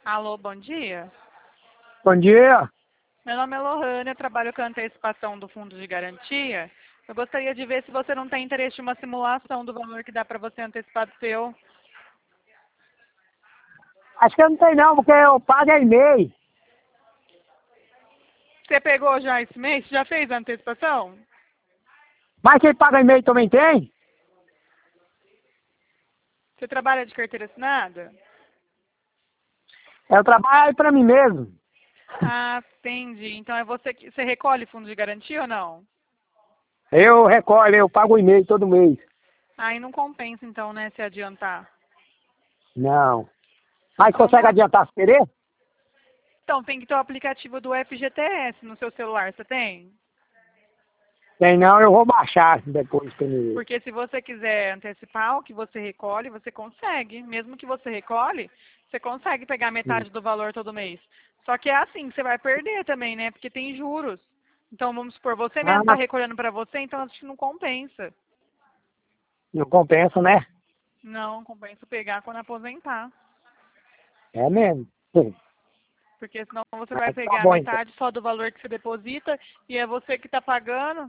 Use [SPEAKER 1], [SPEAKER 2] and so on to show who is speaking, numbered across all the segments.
[SPEAKER 1] Alô, bom dia.
[SPEAKER 2] Bom dia.
[SPEAKER 1] Meu nome é Lohane, eu trabalho com a antecipação do fundo de garantia. Eu gostaria de ver se você não tem interesse em uma simulação do valor que dá para você antecipar do seu.
[SPEAKER 2] Acho que eu não tenho não, porque eu pago em e-mail.
[SPEAKER 1] Você pegou já esse mês? Já fez a antecipação?
[SPEAKER 2] Mas quem paga em e-mail também tem?
[SPEAKER 1] Você trabalha de carteira assinada?
[SPEAKER 2] Eu trabalho para mim mesmo.
[SPEAKER 1] Ah, entendi. Então é você que você recolhe fundo de garantia ou não?
[SPEAKER 2] Eu recolho, eu pago o e-mail todo mês.
[SPEAKER 1] Aí não compensa então, né, se adiantar.
[SPEAKER 2] Não. Mas
[SPEAKER 1] Então
[SPEAKER 2] consegue
[SPEAKER 1] tá.
[SPEAKER 2] adiantar se querer?
[SPEAKER 1] Então tem que ter o aplicativo do FGTS no seu celular, você tem?
[SPEAKER 2] Tem não, eu vou baixar depois pra mim ver.
[SPEAKER 1] Porque se você quiser antecipar o que você recolhe, você consegue. Mesmo que você recolhe, você consegue pegar metade do valor todo mês. Só que é assim, você vai perder também, né? Porque tem juros. Então, vamos supor, você mesmo está
[SPEAKER 2] Ah,
[SPEAKER 1] recolhendo para você, então acho que não compensa.
[SPEAKER 2] não compensa, né?
[SPEAKER 1] Não, compensa pegar quando aposentar.
[SPEAKER 2] É mesmo. Sim.
[SPEAKER 1] Porque senão você vai
[SPEAKER 2] Mas tá
[SPEAKER 1] pegar
[SPEAKER 2] bom então.
[SPEAKER 1] metade só do valor que você deposita e é você que está pagando.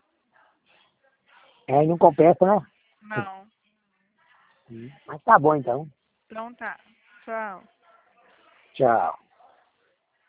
[SPEAKER 2] É, não compensa, né?
[SPEAKER 1] Não.
[SPEAKER 2] Mas tá bom então.
[SPEAKER 1] Então tá. Tchau.
[SPEAKER 2] Tchau.